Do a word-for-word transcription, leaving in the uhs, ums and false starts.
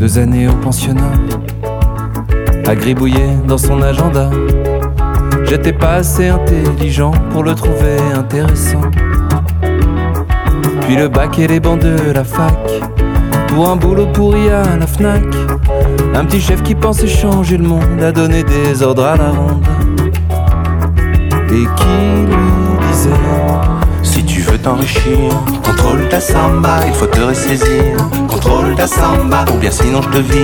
Deux années au pensionnat, à gribouiller dans son agenda. J'étais pas assez intelligent pour le trouver intéressant. Puis le bac et les bancs de la fac, pour un boulot pourri à la Fnac. Un petit chef qui pensait changer le monde, a donné des ordres à la ronde. Et qui lui disait: si tu veux t'enrichir, contrôle ta samba, il faut te ressaisir. Contrôle ta samba, ou bien sinon je te vire.